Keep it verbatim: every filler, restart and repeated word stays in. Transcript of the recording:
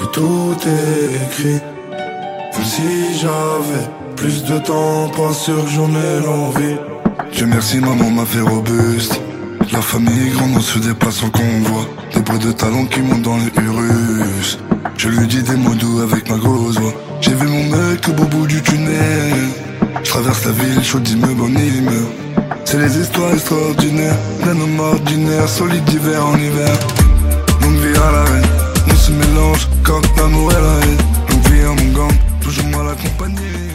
que tout est écrit. Même si j'avais plus de temps, pas sûr que j'en ai l'envie. Dieu merci, maman m'a fait robuste. La famille grande, on se déplace en convoi. Des bois de talons qui montent dans les Urus. Je lui dis des mots doux avec ma grosse voix. J'ai vu mon mec au beau bout du tunnel. Je traverse la ville, chaud d'immeuble en immeuble. C'est les histoires extraordinaires d'un homme ordinaire, solide d'hiver en hiver. Longue vie à la reine, on se mélange quand l'amour et la haine. Longue vie à mon gang, toujours mal accompagné.